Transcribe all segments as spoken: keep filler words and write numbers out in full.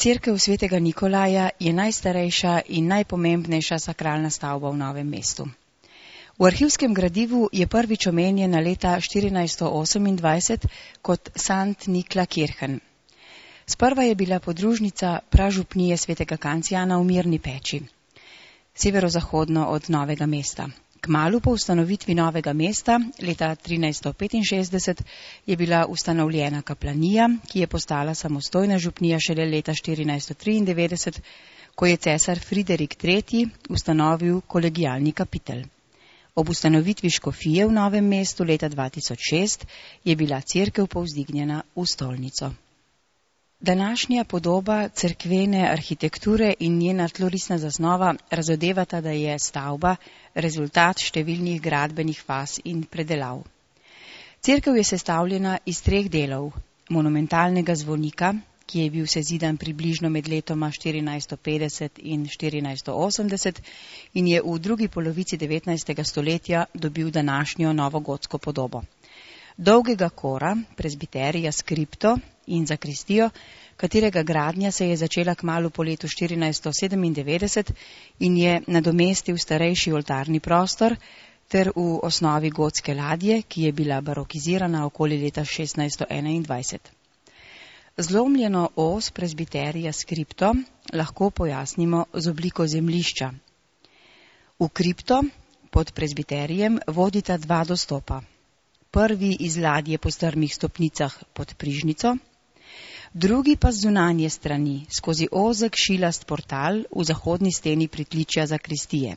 Cerkev svetega Nikolaja je najstarejša in najpomembnejša sakralna stavba v Novem mestu. V arhivskem gradivu je prvič omenjena leta štirinajststo osemindvajset kot Sankt Nikla Kirchen. Sprva je bila podružnica pražupnije svetega Kancijana v Mirni Peči, severozahodno od Novega mesta. Kmalu po ustanovitvi Novega mesta, leta trinajststo petinšestdeset, je bila ustanovljena kaplanija, ki je postala samostojna župnija šele leta štirinajststo triindevetdeset, ko je cesar Friderik tretji ustanovil kolegialni kapitel. Ob ustanovitvi škofije v Novem mestu leta dva tisoč šest je bila cerkev povzdignjena v stolnico. Današnja podoba cerkvene arhitekture in njena tlorisna zasnova razodevata, da je stavba rezultat številnih gradbenih faz in predelav. Cerkev je sestavljena iz treh delov: monumentalnega zvonika, ki je bil sezidan približno med letoma štirinajststo petdeset in štirinajststo osemdeset in je v drugi polovici devetnajstega stoletja dobil današnjo novogotsko podobo. Dolgega kora, prezbiterija s kripto in zakristijo, katerega gradnja se je začela kmalu po letu štirinajststo sedemindevetdeset in je nadomestil starejši oltarni prostor, ter v osnovi gotske ladje, ki je bila barokizirana okoli leta šestnajststo enaindvajset. Zlomljeno os prezbiterija s kripto lahko pojasnimo z obliko zemljišča. V kripto pod prezbiterijem vodita dva dostopa. Prvi iz ladje po strmih stopnicah pod prižnico, drugi pa z zunanje strani, skozi ozek šilast portal v zahodni steni pritličja zakristije.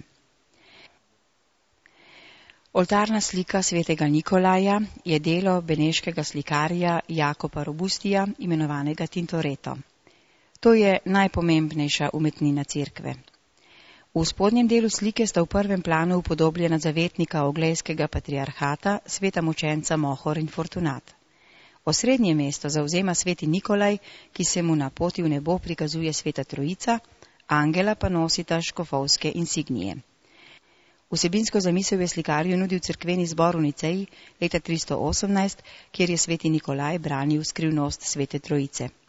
Oltarna slika svetega Nikolaja je delo beneškega slikarja Jakoba Robustija, imenovanega Tintoretto. To je najpomembnejša umetnina cerkve. V spodnjem delu slike sta v prvem planu upodobljena zavetnika oglejskega patriarhata, sveta mučenca Mohor in Fortunat. Osrednje mesto zavzema sveti Nikolaj, ki se mu na poti v nebo prikazuje sveta Trojica, angela pa nosita škofovske insignije. Vsebinsko zamisel je slikarju nudil cerkveni zbor v Niceji leta tristo osemnajst, kjer je sveti Nikolaj branil skrivnost svete Trojice.